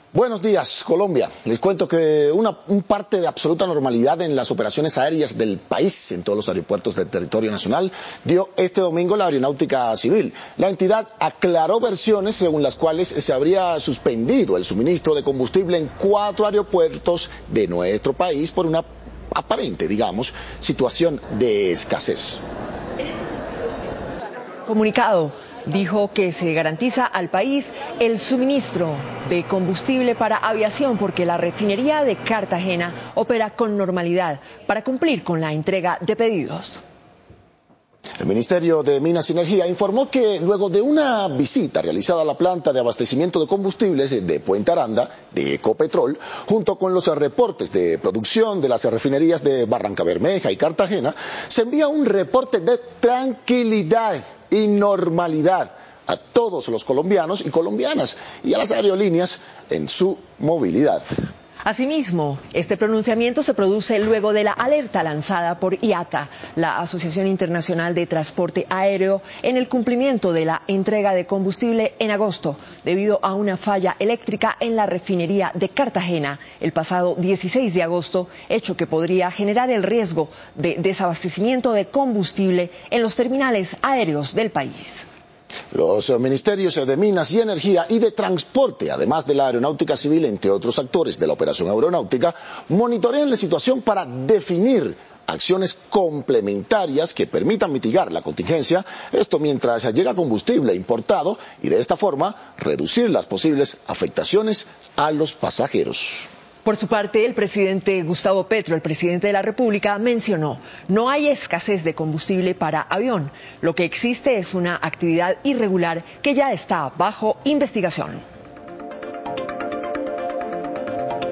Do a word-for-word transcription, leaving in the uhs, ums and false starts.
Buenos días, Colombia. Les cuento que una un parte de absoluta normalidad en las operaciones aéreas del país, en todos los aeropuertos del territorio nacional, dio este domingo la Aeronáutica Civil. La entidad aclaró versiones según las cuales se habría suspendido el suministro de combustible en cuatro aeropuertos de nuestro país por una aparente, digamos, situación de escasez. Comunicado dijo que se garantiza al país el suministro de combustible para aviación porque la refinería de Cartagena opera con normalidad para cumplir con la entrega de pedidos. El Ministerio de Minas y Energía informó que luego de una visita realizada a la planta de abastecimiento de combustibles de Puente Aranda, de Ecopetrol, junto con los reportes de producción de las refinerías de Barrancabermeja y Cartagena, se envía un reporte de tranquilidad y normalidad a todos los colombianos y colombianas y a las aerolíneas en su movilidad. Asimismo, este pronunciamiento se produce luego de la alerta lanzada por I A T A, la Asociación Internacional de Transporte Aéreo, en el cumplimiento de la entrega de combustible en agosto, debido a una falla eléctrica en la refinería de Cartagena el pasado dieciséis de agosto, hecho que podría generar el riesgo de desabastecimiento de combustible en los terminales aéreos del país. Los ministerios de Minas y Energía y de Transporte, además de la Aeronáutica Civil, entre otros actores de la operación aeronáutica, monitorean la situación para definir acciones complementarias que permitan mitigar la contingencia, esto mientras llega combustible importado y de esta forma reducir las posibles afectaciones a los pasajeros. Por su parte, el presidente Gustavo Petro, el presidente de la República, mencionó: no hay escasez de combustible para avión, lo que existe es una actividad irregular que ya está bajo investigación.